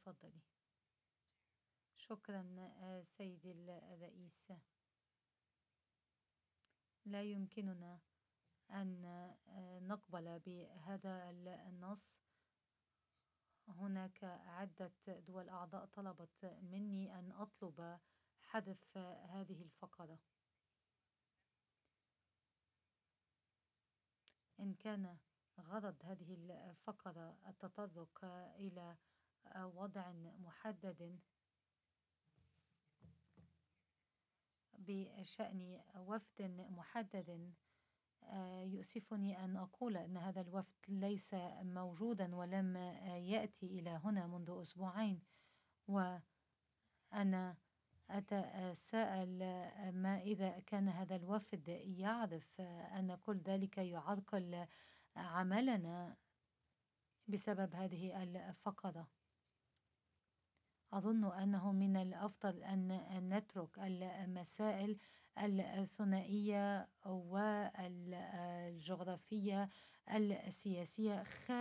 تفضلي. شكرا سيدي الرئيس. لا يمكننا أن نقبل بهذا النص. هناك عدة دول أعضاء طلبت مني أن أطلب حذف هذه الفقرة. إن كان غرض هذه الفقرة التطرق إلى وضع محدد بشأن وفد محدد، يؤسفني أن أقول أن هذا الوفد ليس موجودا ولم يأتي إلى هنا منذ أسبوعين، وأنا أتساءل ما إذا كان هذا الوفد يعرف أن كل ذلك يعرقل عملنا بسبب هذه الفقرة. أظن أنه من الأفضل أن نترك المسائل الثنائية والجغرافية السياسية